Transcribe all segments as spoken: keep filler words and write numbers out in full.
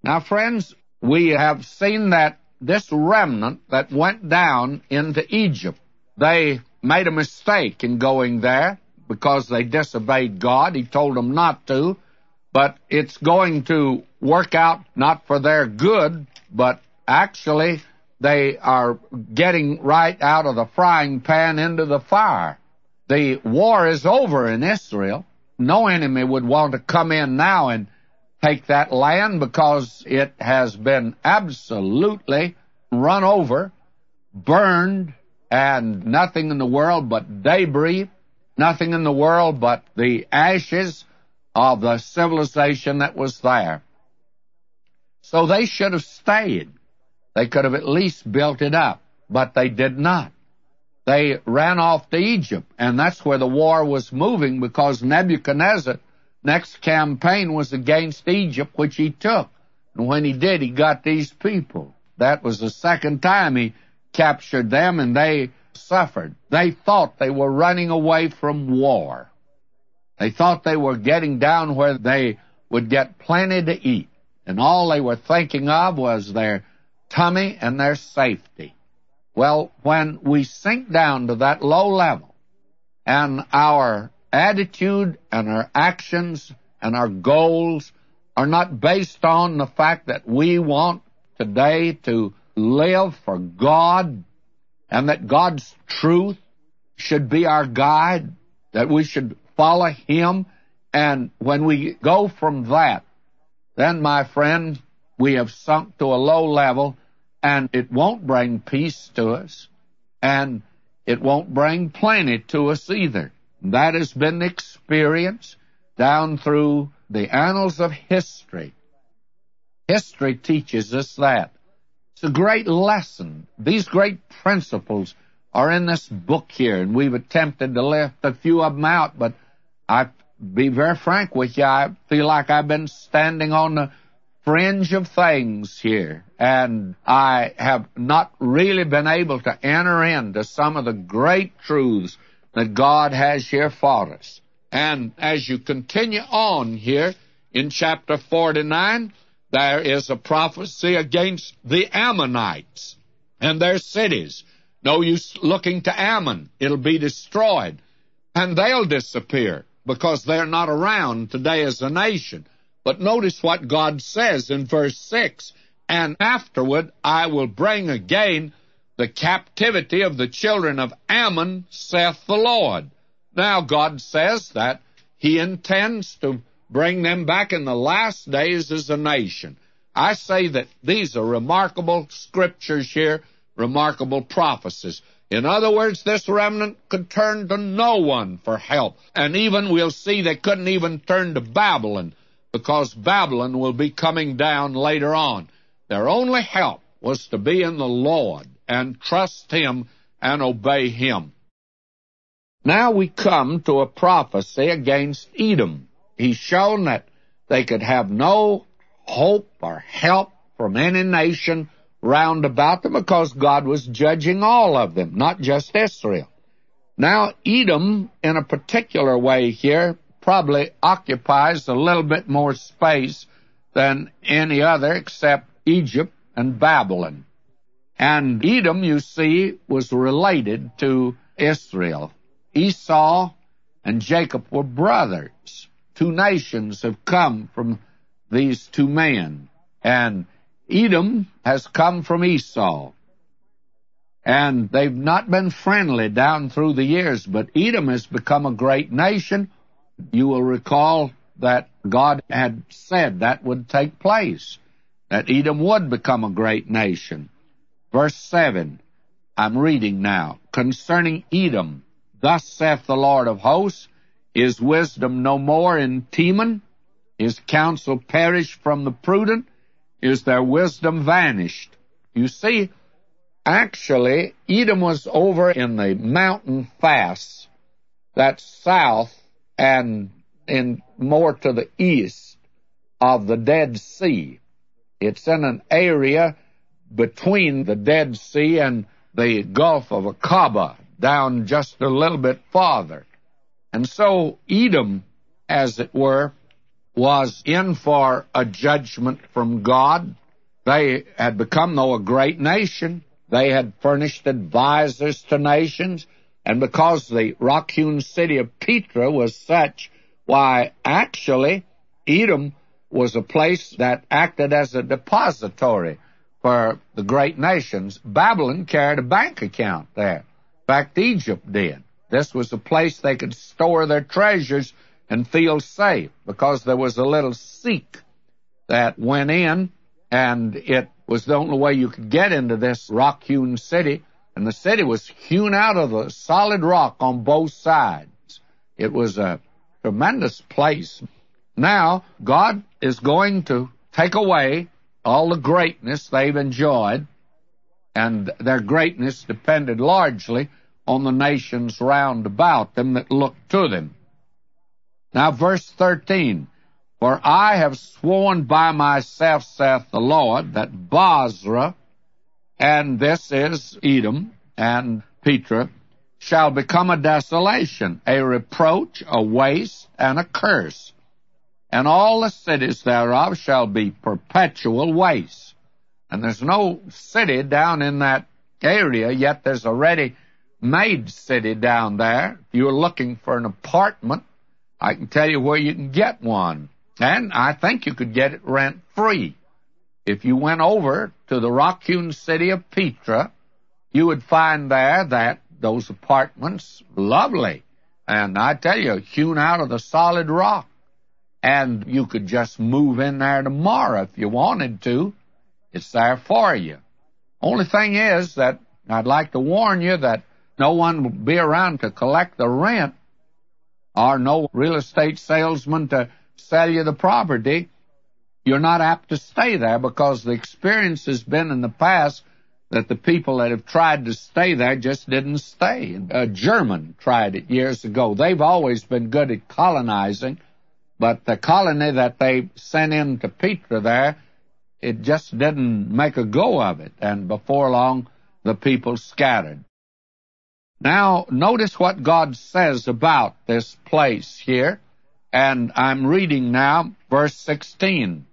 Now, friends, we have seen that this remnant that went down into Egypt, they made a mistake in going there because they disobeyed God. He told them not to, but it's going to work out not for their good, but actually they are getting right out of the frying pan into the fire. The war is over in Israel. No enemy would want to come in now and take that land because it has been absolutely run over, burned, and nothing in the world but debris, nothing in the world but the ashes of the civilization that was there. So they should have stayed. They could have at least built it up, but they did not. They ran off to Egypt, and that's where the war was moving because Nebuchadnezzar, next campaign was against Egypt, which he took. And when he did, he got these people. That was the second time he captured them, and they suffered. They thought they were running away from war. They thought they were getting down where they would get plenty to eat, and all they were thinking of was their tummy and their safety. Well, when we sink down to that low level, and our attitude and our actions and our goals are not based on the fact that we want today to live for God and that God's truth should be our guide, that we should follow Him, and when we go from that, then, my friend, we have sunk to a low level, and it won't bring peace to us, and it won't bring plenty to us either. That has been the experience down through the annals of history. History teaches us that. It's a great lesson. These great principles are in this book here, and we've attempted to lift a few of them out, but I'll be very frank with you, I feel like I've been standing on the fringe of things here, and I have not really been able to enter into some of the great truths that God has here for us. And as you continue on here in chapter forty-nine, there is a prophecy against the Ammonites and their cities. No use looking to Ammon. It'll be destroyed, and they'll disappear because they're not around today as a nation. But notice what God says in verse six, and afterward I will bring again the captivity of the children of Ammon, saith the Lord. Now God says that He intends to bring them back in the last days as a nation. I say that these are remarkable scriptures here, remarkable prophecies. In other words, this remnant could turn to no one for help. And even we'll see they couldn't even turn to Babylon, because Babylon will be coming down later on. Their only help was to be in the Lord and trust Him and obey Him. Now we come to a prophecy against Edom. He's shown that they could have no hope or help from any nation round about them because God was judging all of them, not just Israel. Now, Edom, in a particular way here, probably occupies a little bit more space than any other except Egypt and Babylon. And Edom, you see, was related to Israel. Esau and Jacob were brothers. Two nations have come from these two men. And Edom has come from Esau. And they've not been friendly down through the years, but Edom has become a great nation. You will recall that God had said that would take place, that Edom would become a great nation. Verse seven, I'm reading now. Concerning Edom, thus saith the Lord of hosts, is wisdom no more in Teman? Is counsel perished from the prudent? Is their wisdom vanished? You see, actually, Edom was over in the mountain pass that's south and in more to the east of the Dead Sea. It's in an area between the Dead Sea and the Gulf of Aqaba, down just a little bit farther. And so Edom, as it were, was in for a judgment from God. They had become, though, a great nation. They had furnished advisors to nations, and because the rock-hewn city of Petra was such, why, actually, Edom was a place that acted as a depository for the great nations. Babylon carried a bank account there. In fact, Egypt did. This was a place they could store their treasures and feel safe, because there was a little seek that went in, and it was the only way you could get into this rock-hewn city, and the city was hewn out of the solid rock on both sides. It was a tremendous place. Now, God is going to take away all the greatness they've enjoyed, and their greatness depended largely on the nations round about them that looked to them. Now, verse thirteen, for I have sworn by myself, saith the Lord, that Bozrah, and this is Edom and Petra, shall become a desolation, a reproach, a waste, and a curse. And all the cities thereof shall be perpetual waste. And there's no city down in that area, yet there's a ready-made city down there. If you're looking for an apartment, I can tell you where you can get one. And I think you could get it rent-free. If you went over to the rock-hewn city of Petra, you would find there that those apartments, lovely. And I tell you, hewn out of the solid rock. And you could just move in there tomorrow if you wanted to. It's there for you. Only thing is that I'd like to warn you that no one will be around to collect the rent, or no real estate salesman to sell you the property. You're not apt to stay there, because the experience has been in the past that the people that have tried to stay there just didn't stay. A German tried it years ago. They've always been good at colonizing, but the colony that they sent into Petra there, it just didn't make a go of it, and before long the people scattered. Now, notice what God says about this place here, and I'm reading now verse sixteen.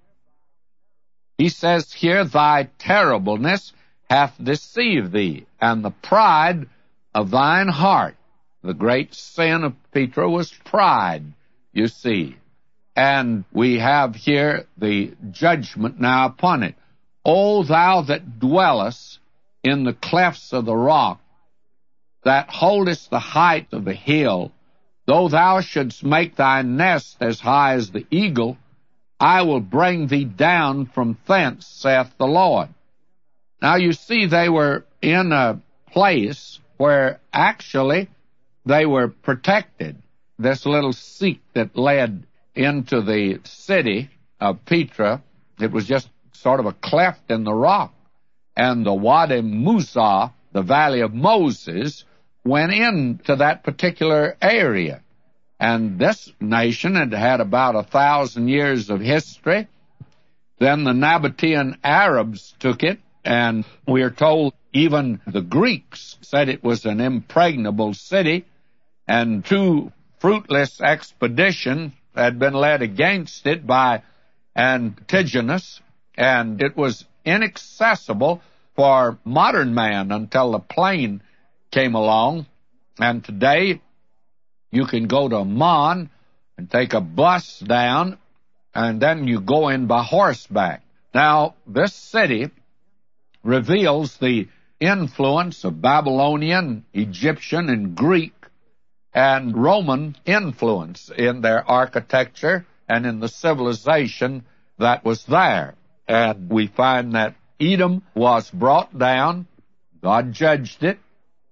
He says here, thy terribleness hath deceived thee, and the pride of thine heart. The great sin of Petra was pride, you see. And we have here the judgment now upon it. O thou that dwellest in the clefts of the rock, that holdest the height of the hill, though thou shouldst make thy nest as high as the eagle, I will bring thee down from thence, saith the Lord. Now you see, they were in a place where actually they were protected. This little seek that led into the city of Petra, it was just sort of a cleft in the rock. And the Wadi Musa, the Valley of Moses, went into that particular area. And this nation had had about a thousand years of history. Then the Nabatean Arabs took it, and we are told even the Greeks said it was an impregnable city, and two fruitless expeditions had been led against it by Antigonus, and it was inaccessible for modern man until the plane came along. And today you can go to Amman and take a bus down, and then you go in by horseback. Now, this city reveals the influence of Babylonian, Egyptian, and Greek and Roman influence in their architecture and in the civilization that was there. And we find that Edom was brought down, God judged it,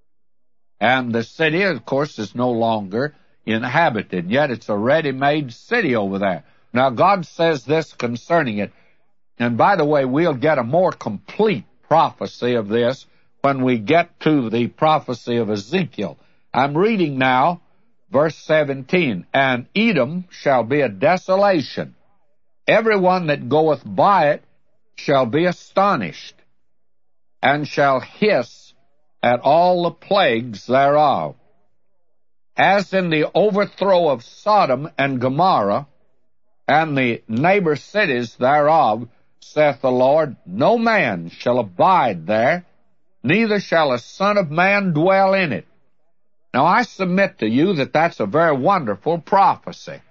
and the city, of course, is no longer inhabited, yet it's a ready-made city over there. Now, God says this concerning it, and by the way, we'll get a more complete prophecy of this when we get to the prophecy of Ezekiel. I'm reading now verse seventeen, and Edom shall be a desolation. Everyone that goeth by it shall be astonished, and shall hiss at all the plagues thereof. As in the overthrow of Sodom and Gomorrah, and the neighbor cities thereof, saith the Lord, no man shall abide there, neither shall a son of man dwell in it. Now I submit to you that that's a very wonderful prophecy.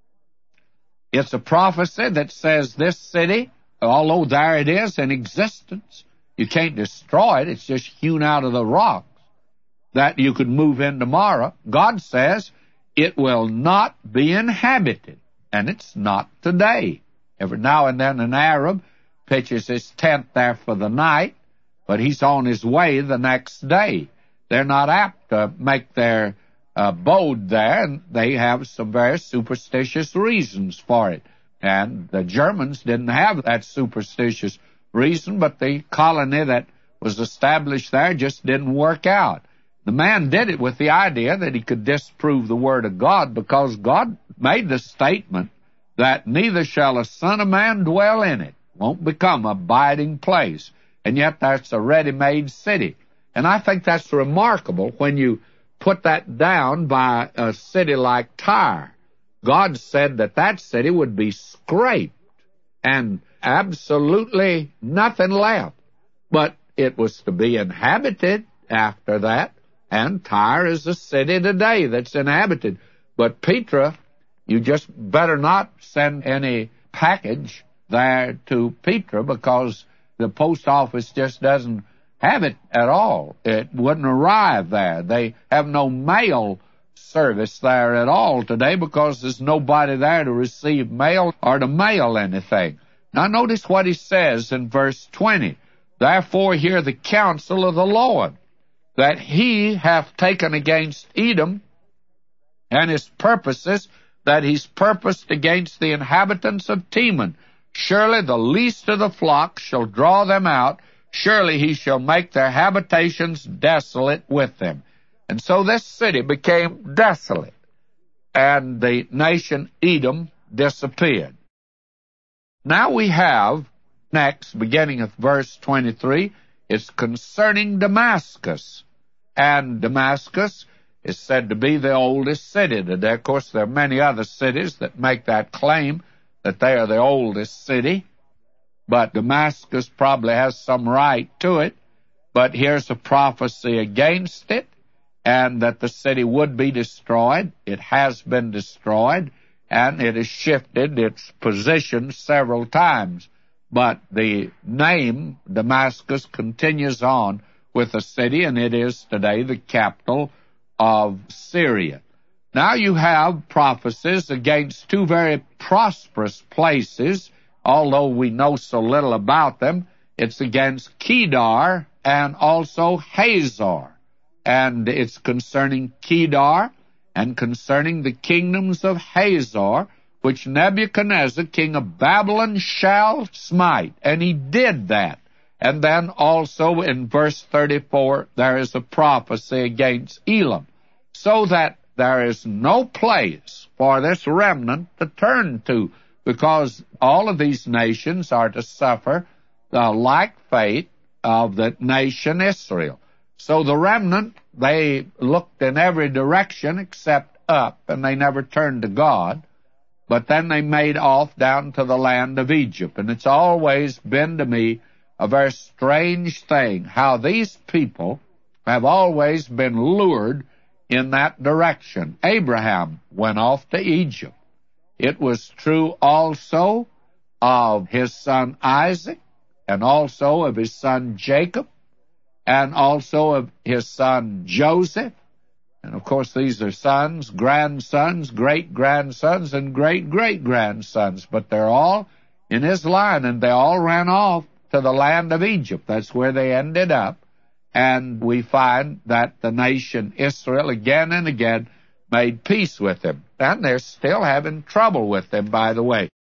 It's a prophecy that says this city, although there it is in existence, you can't destroy it, it's just hewn out of the rocks, that you could move in tomorrow. God says it will not be inhabited, and it's not today. Every now and then an Arab pitches his tent there for the night, but he's on his way the next day. They're not apt to make their abode there, and they have some very superstitious reasons for it. And the Germans didn't have that superstitious reason, but the colony that was established there just didn't work out. The man did it with the idea that he could disprove the Word of God, because God made the statement that neither shall a son of man dwell in it. Won't become an abiding place. And yet that's a ready-made city. And I think that's remarkable when you put that down by a city like Tyre. God said that that city would be scraped and absolutely nothing left. But it was to be inhabited after that, and Tyre is a city today that's inhabited. But Petra, you just better not send any package there to Petra, because the post office just doesn't have it at all. It wouldn't arrive there. They have no mail service there at all today, because there's nobody there to receive mail or to mail anything. Now notice what he says in verse twenty. Therefore hear the counsel of the Lord, that he hath taken against Edom, and his purposes that he's purposed against the inhabitants of Teman. Surely the least of the flock shall draw them out. Surely he shall make their habitations desolate with them. And so this city became desolate, and the nation Edom disappeared. Now we have, next, beginning at verse twenty-three, it's concerning Damascus. And Damascus is said to be the oldest city today. Of course, there are many other cities that make that claim, that they are the oldest city. But Damascus probably has some right to it. But here's a prophecy against it, and that the city would be destroyed. It has been destroyed, and it has shifted its position several times. But the name Damascus continues on with the city, and it is today the capital of Syria. Now you have prophecies against two very prosperous places, although we know so little about them. It's against Kedar and also Hazor. And it's concerning Kedar and concerning the kingdoms of Hazor, which Nebuchadnezzar, king of Babylon, shall smite. And he did that. And then also in verse thirty-four, there is a prophecy against Elam, so that there is no place for this remnant to turn to, because all of these nations are to suffer the like fate of the nation Israel. So the remnant, they looked in every direction except up, and they never turned to God. But then they made off down to the land of Egypt. And it's always been to me a very strange thing how these people have always been lured in that direction. Abraham went off to Egypt. It was true also of his son Isaac, and also of his son Jacob, and also of his son Joseph. And of course these are sons, grandsons, great-grandsons, and great-great-grandsons. But they're all in his line, and they all ran off to the land of Egypt. That's where they ended up. And we find that the nation Israel again and again made peace with them. And they're still having trouble with them, by the way.